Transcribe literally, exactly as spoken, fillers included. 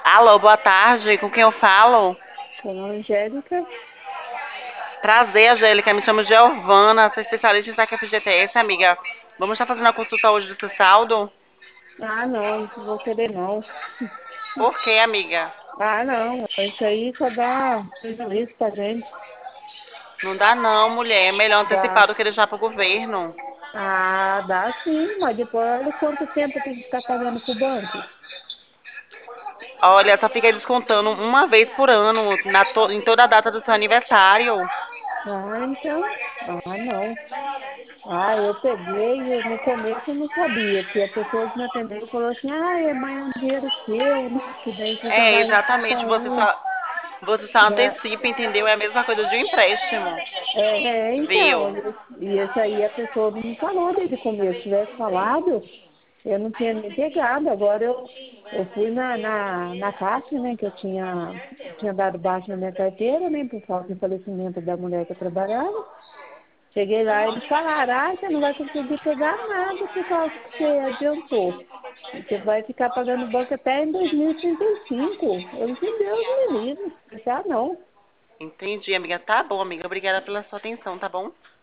Alô, boa tarde. Com quem eu falo? Com a Angélica? Prazer, Angélica. Me chamo Giovana, sou especialista em saque F G T S, amiga. Vamos estar fazendo a consulta hoje do seu saldo? Ah, não, não vou querer não. Por quê, amiga? Ah, não, isso aí só dá prejuízo pra gente. Não dá não, mulher. É melhor Dá. antecipar do que deixar pro governo. Ah, dá sim, mas depois olha quanto tempo tem que ficar pagando pro banco. Olha, só fica descontando uma vez por ano, na to- em toda a data do seu aniversário. Ah, então. Ah, não. Ah, eu peguei, eu, no começo eu não sabia, que a pessoa que me atendeu falou assim, ah, é mais um dinheiro seu, né? Que daí você já É, vai exatamente. Você falando. só, você só Já, antecipa, entendeu? É a mesma coisa de um empréstimo. é, é, então, Viu? e esse e esse aí a pessoa não me falou desde o começo. Se tivesse falado, eu não tinha nem pegado. Agora eu, eu fui na, na, na caixa, né, que eu tinha, tinha dado baixo na minha carteira, né, por causa do falecimento da mulher que eu trabalhava. Cheguei lá e eles falaram, ah, você não vai conseguir pegar nada por causa que você adiantou. Você vai ficar pagando banco até em dois mil e trinta e cinco. Eu disse, Deus me livre. Eu disse, ah, não. Entendi, amiga. Tá bom, amiga. Obrigada pela sua atenção, tá bom?